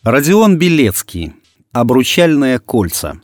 Родион Белецкий. Обручальные кольца.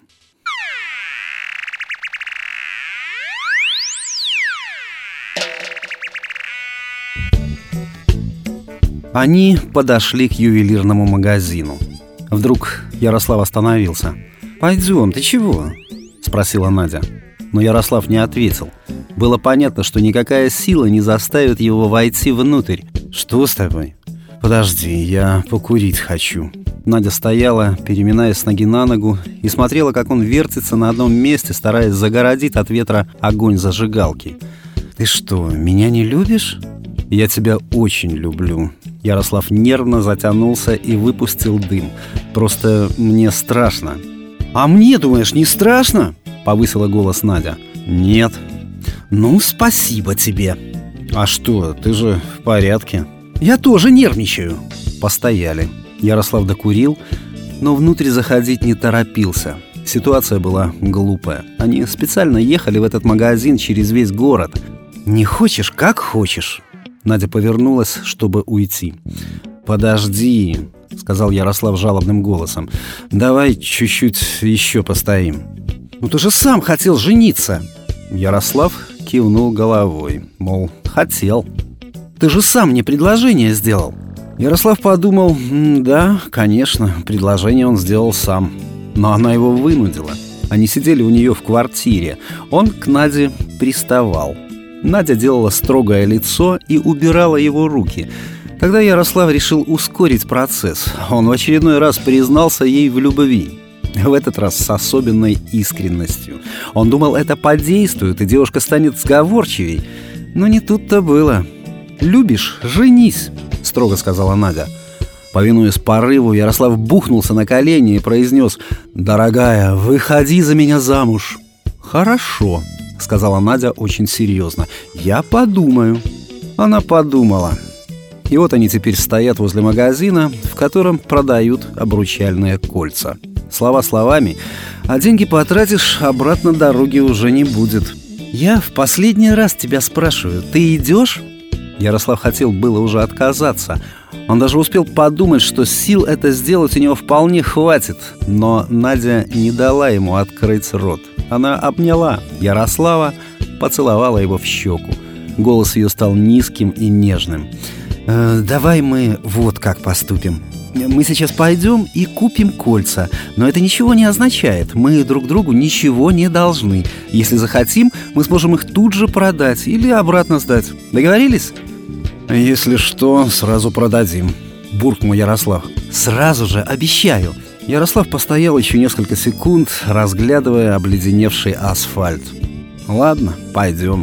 Они подошли к ювелирному магазину. Вдруг Ярослав остановился. «Пойдем, ты чего?» — спросила Надя. Но Ярослав не ответил. Было понятно, что никакая сила не заставит его войти внутрь. «Что с тобой?» «Подожди, я покурить хочу». Надя стояла, переминаясь с ноги на ногу, и смотрела, как он вертится на одном месте, стараясь загородить от ветра огонь зажигалки. «Ты что, меня не любишь?» «Я тебя очень люблю». Ярослав нервно затянулся и выпустил дым. «Просто мне страшно». «А мне, думаешь, не страшно?» — повысила голос Надя. «Нет». «Ну, спасибо тебе». «А что, ты же в порядке?» «Я тоже нервничаю». Постояли. Ярослав докурил, но внутрь заходить не торопился. Ситуация была глупая. Они специально ехали в этот магазин через весь город. «Не хочешь, как хочешь». Надя повернулась, чтобы уйти. «Подожди», — сказал Ярослав жалобным голосом. «Давай чуть-чуть еще постоим». «Ну ты же сам хотел жениться». Ярослав кивнул головой, мол, хотел. «Ты же сам мне предложение сделал». Ярослав подумал, да, конечно, предложение он сделал сам. Но она его вынудила. Они сидели у нее в квартире. Он к Наде приставал. Надя делала строгое лицо и убирала его руки. Тогда Ярослав решил ускорить процесс. Он в очередной раз признался ей в любви. В этот раз с особенной искренностью. Он думал, это подействует, и девушка станет сговорчивей. Но не тут-то было. «Любишь? Женись», — строго сказала Надя. Повинуясь порыву, Ярослав бухнулся на колени и произнес: «Дорогая, выходи за меня замуж». «Хорошо», — сказала Надя очень серьезно. «Я подумаю». Она подумала. И вот они теперь стоят возле магазина, в котором продают обручальные кольца. Слова словами, а деньги потратишь, обратно дороги уже не будет. «Я в последний раз тебя спрашиваю, ты идешь?» Ярослав хотел было уже отказаться. Он даже успел подумать, что сил это сделать у него вполне хватит. Но Надя не дала ему открыть рот. Она обняла Ярослава, поцеловала его в щеку. Голос ее стал низким и нежным. «Давай мы вот как поступим. Мы сейчас пойдем и купим кольца. Но это ничего не означает. Мы друг другу ничего не должны. Если захотим, мы сможем их тут же продать или обратно сдать. Договорились?» «Если что, сразу продадим», — буркнул Ярослав. «Сразу же, обещаю». Ярослав постоял еще несколько секунд, разглядывая обледеневший асфальт. «Ладно, пойдем».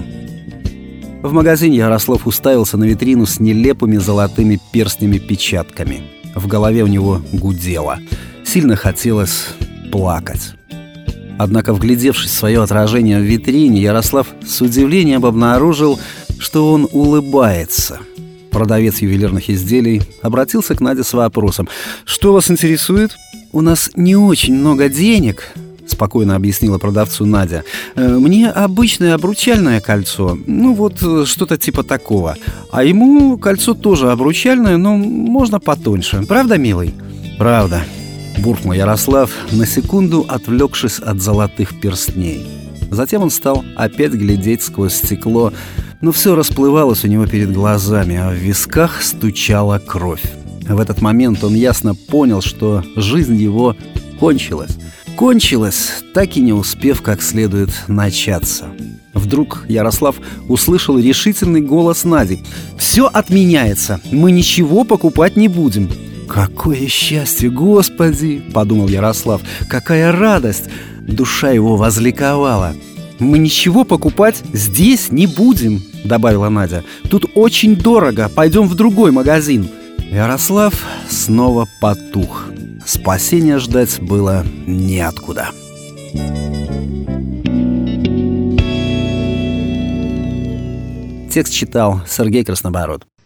В магазине Ярослав уставился на витрину с нелепыми золотыми перстнями-печатками. В голове у него гудело. Сильно хотелось плакать. Однако, вглядевшись в свое отражение в витрине, Ярослав с удивлением обнаружил, что он улыбается. Продавец ювелирных изделий обратился к Наде с вопросом: «Что вас интересует?» «У нас не очень много денег», — спокойно объяснила продавцу Надя. «Мне обычное обручальное кольцо, ну вот что-то типа такого. А ему кольцо тоже обручальное, но можно потоньше. Правда, милый?» «Правда», — буркнул Ярослав, на секунду отвлекшись от золотых перстней. Затем он стал опять глядеть сквозь стекло, но все расплывалось у него перед глазами, а в висках стучала кровь. В этот момент он ясно понял, что жизнь его кончилась. Кончилась, так и не успев как следует начаться. Вдруг Ярослав услышал решительный голос Нади: «Все отменяется, мы ничего покупать не будем». «Какое счастье, Господи!» — подумал Ярослав. «Какая радость!» Душа его возликовала. «Мы ничего покупать здесь не будем», — добавила Надя. «Тут очень дорого, пойдем в другой магазин». Ярослав снова потух. Спасения ждать было неоткуда. Текст читал Сергей Краснобород.